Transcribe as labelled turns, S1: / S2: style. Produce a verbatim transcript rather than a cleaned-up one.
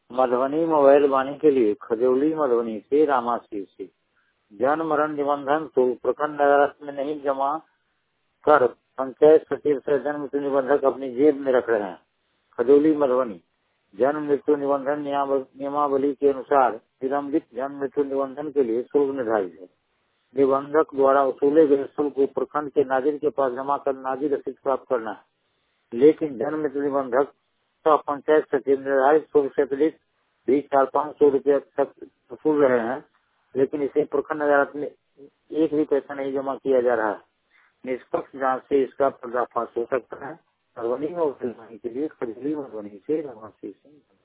S1: Madhubani mobile वाणी के लिए खजौली मधुबनी से रामाशीष से जन्म मरण निबंधन शुल्क प्रखंड अदालत में नहीं जमा कर पंचायत सचिव से जन्म मृत्यु निबंधक अपनी जेब में रख रहे हैं। खजौली मधुबनी जन्म मृत्यु निबंधन नियमावली के अनुसार विलंबित जन्म मृत्यु निबंधन के लिए शुल्क निर्धारित है। निबंधक द्वारा वसूले गए शुल्क को प्रखंड के नाजिर के पास जमा कर नाजिर रसीद प्राप्त करना है। लेकिन जन्म मृत्यु निबंधक का पंचायत सचिव निर्धारित शुल्क से अतिरिक्त भी चार पाँच सौ रूपये तक वसूल रहे हैं, लेकिन इसे प्रखंड अदालत में एक भी पैसा नहीं जमा किया जा रहा है। निष्पक्ष जांच से इसका पर्दाफाश हो सकता है। मधुबनी में के लिए खजौली मधुबनी से रामाशीष सिंह।